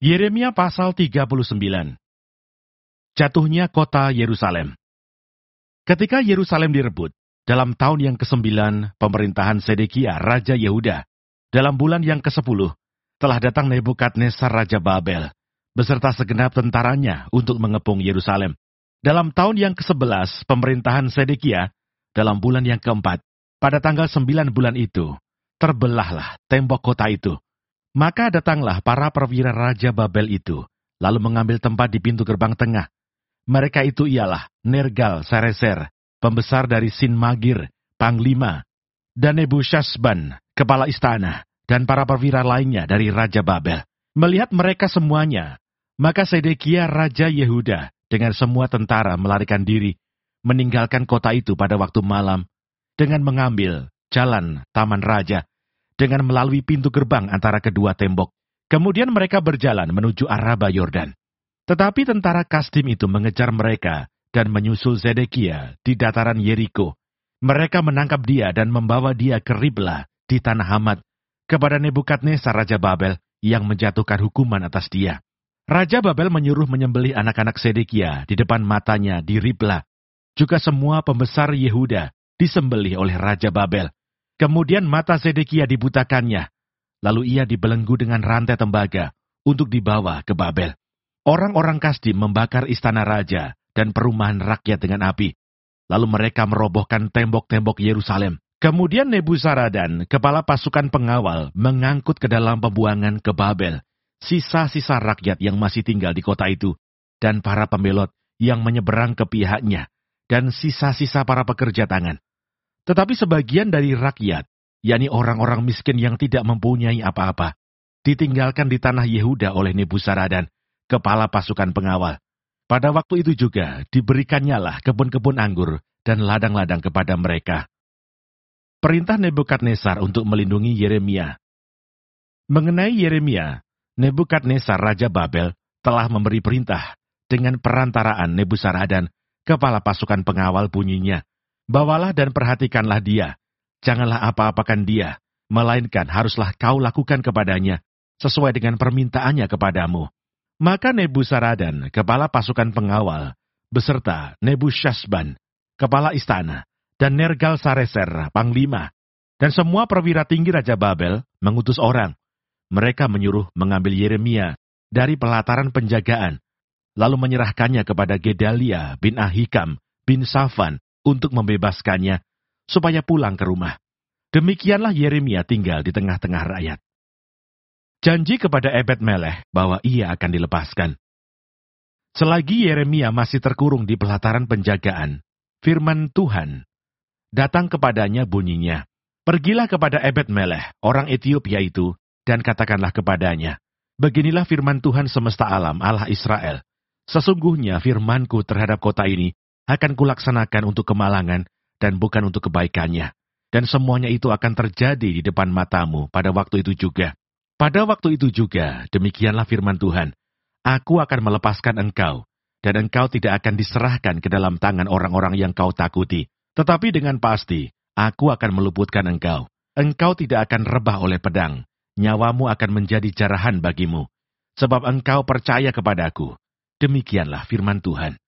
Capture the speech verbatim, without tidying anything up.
Yeremia pasal tiga puluh sembilan. Jatuhnya kota Yerusalem. Ketika Yerusalem direbut, dalam tahun yang kesembilan pemerintahan Sedekia, Raja Yehuda, dalam bulan yang kesepuluh, telah datang Nebukadnezar Raja Babel, beserta segenap tentaranya untuk mengepung Yerusalem. Dalam tahun yang kesebelas pemerintahan Sedekia, dalam bulan yang keempat, pada tanggal sembilan bulan itu, terbelahlah tembok kota itu. Maka datanglah para perwira Raja Babel itu, lalu mengambil tempat di pintu gerbang tengah. Mereka itu ialah Nergal-Sareser, pembesar dari Sin-Magir, panglima, dan Nebusyazban, kepala istana, dan para perwira lainnya dari Raja Babel. Melihat mereka semuanya, maka Sedekia Raja Yehuda dengan semua tentara melarikan diri, meninggalkan kota itu pada waktu malam, dengan mengambil jalan Taman Raja, dengan melalui pintu gerbang antara kedua tembok. Kemudian mereka berjalan menuju Araba Yordan. Tetapi tentara Kasdim itu mengejar mereka dan menyusul Zedekia di dataran Yeriko. Mereka menangkap dia dan membawa dia ke Riblah di tanah Hamat kepada Nebukadnezar Raja Babel yang menjatuhkan hukuman atas dia. Raja Babel menyuruh menyembelih anak-anak Sedekia di depan matanya di Riblah. Juga semua pembesar Yehuda disembelih oleh Raja Babel. Kemudian mata Sedekia dibutakannya, lalu ia dibelenggu dengan rantai tembaga untuk dibawa ke Babel. Orang-orang Kasdim membakar istana raja dan perumahan rakyat dengan api. Lalu mereka merobohkan tembok-tembok Yerusalem. Kemudian Nebuzaradan, kepala pasukan pengawal, mengangkut ke dalam pembuangan ke Babel sisa-sisa rakyat yang masih tinggal di kota itu, dan para pembelot yang menyeberang ke pihaknya, dan sisa-sisa para pekerja tangan. Tetapi sebagian dari rakyat, yakni orang-orang miskin yang tidak mempunyai apa-apa, ditinggalkan di tanah Yehuda oleh Nebuzaradan, kepala pasukan pengawal. Pada waktu itu juga diberikannya kebun-kebun anggur dan ladang-ladang kepada mereka. Perintah Nebukadnezar untuk melindungi Yeremia. Mengenai Yeremia, Nebukadnezar Raja Babel telah memberi perintah dengan perantaraan Nebuzaradan, kepala pasukan pengawal bunyinya, bawalah dan perhatikanlah dia, janganlah apa-apakan dia, melainkan haruslah kau lakukan kepadanya, sesuai dengan permintaannya kepadamu. Maka Nebuzaradan, kepala pasukan pengawal, beserta Nebusyazban, kepala istana, dan Nergal-Sareser, panglima, dan semua perwira tinggi Raja Babel mengutus orang. Mereka menyuruh mengambil Yeremia dari pelataran penjagaan, lalu menyerahkannya kepada Gedalia bin Ahikam bin Safan untuk membebaskannya, supaya pulang ke rumah. Demikianlah Yeremia tinggal di tengah-tengah rakyat. Janji kepada Ebed-Melech bahwa ia akan dilepaskan. Selagi Yeremia masih terkurung di pelataran penjagaan, firman Tuhan datang kepadanya bunyinya, pergilah kepada Ebed-Melech, orang Etiopia itu, dan katakanlah kepadanya, beginilah firman Tuhan semesta alam, Allah Israel, sesungguhnya firmanku terhadap kota ini akan kulaksanakan untuk kemalangan dan bukan untuk kebaikannya. Dan semuanya itu akan terjadi di depan matamu pada waktu itu juga. Pada waktu itu juga, demikianlah firman Tuhan, aku akan melepaskan engkau, dan engkau tidak akan diserahkan ke dalam tangan orang-orang yang kau takuti. Tetapi dengan pasti, aku akan meluputkan engkau. Engkau tidak akan rebah oleh pedang, nyawamu akan menjadi jarahan bagimu, sebab engkau percaya kepadaku. Demikianlah firman Tuhan.